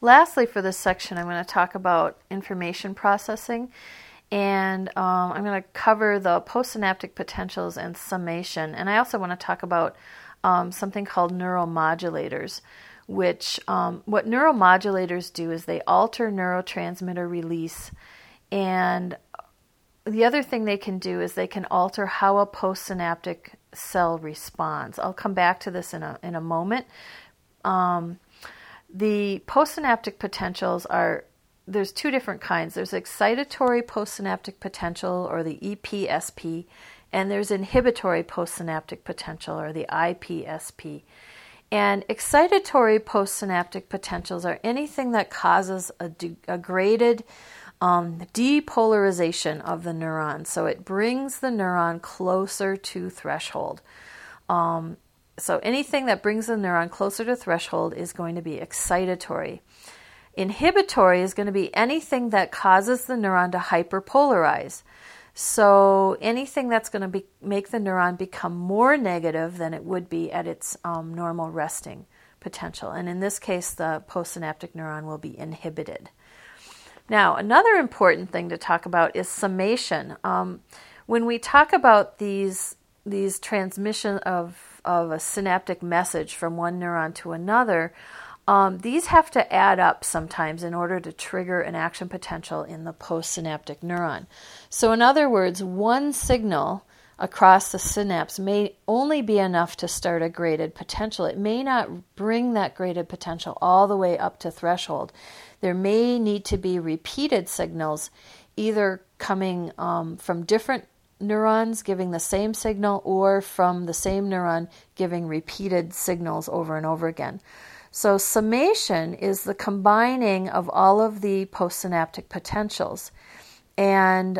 Lastly, for this section, I'm going to talk about information processing, and I'm going to cover the postsynaptic potentials and summation. And I also want to talk about something called neuromodulators, which what neuromodulators do is they alter neurotransmitter release, and the other thing they can do is they can alter how a postsynaptic cell responds. I'll come back to this in a moment. The postsynaptic potentials there's two different kinds. There's excitatory postsynaptic potential, or the EPSP, and there's inhibitory postsynaptic potential, or the IPSP. And excitatory postsynaptic potentials are anything that causes a graded depolarization of the neuron. So it brings the neuron closer to threshold. So anything that brings the neuron closer to threshold is going to be excitatory. Inhibitory is going to be anything that causes the neuron to hyperpolarize. So anything that's going to make the neuron become more negative than it would be at its normal resting potential. And in this case, the postsynaptic neuron will be inhibited. Now, another important thing to talk about is summation. When we talk about these transmission of a synaptic message from one neuron to another, these have to add up sometimes in order to trigger an action potential in the postsynaptic neuron. So in other words, one signal across the synapse may only be enough to start a graded potential. It may not bring that graded potential all the way up to threshold. There may need to be repeated signals, either coming from different neurons giving the same signal, or from the same neuron giving repeated signals over and over again. So summation is the combining of all of the postsynaptic potentials. And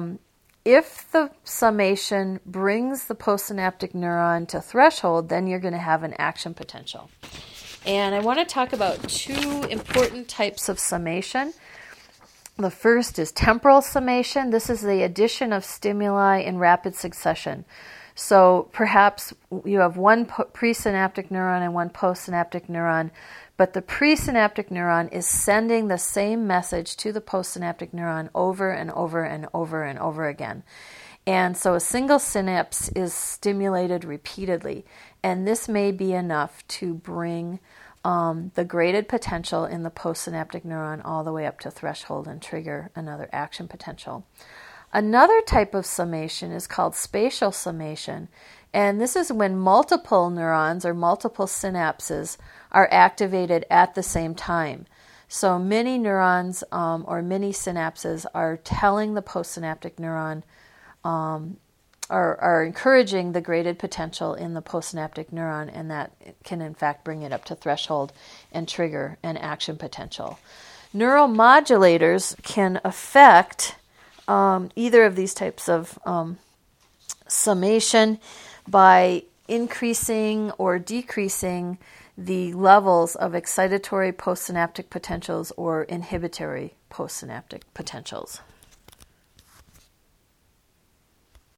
if the summation brings the postsynaptic neuron to threshold, then you're going to have an action potential. And I want to talk about two important types of summation. The first is temporal summation. This is the addition of stimuli in rapid succession. So perhaps you have one presynaptic neuron and one postsynaptic neuron, but the presynaptic neuron is sending the same message to the postsynaptic neuron over and over and over and over again. And so a single synapse is stimulated repeatedly, and this may be enough to bring the graded potential in the postsynaptic neuron all the way up to threshold and trigger another action potential. Another type of summation is called spatial summation, and this is when multiple neurons or multiple synapses are activated at the same time. So many neurons or many synapses are telling the postsynaptic neuron, are encouraging the graded potential in the postsynaptic neuron, and that can in fact bring it up to threshold and trigger an action potential. Neuromodulators can affect either of these types of summation by increasing or decreasing the levels of excitatory postsynaptic potentials or inhibitory postsynaptic potentials.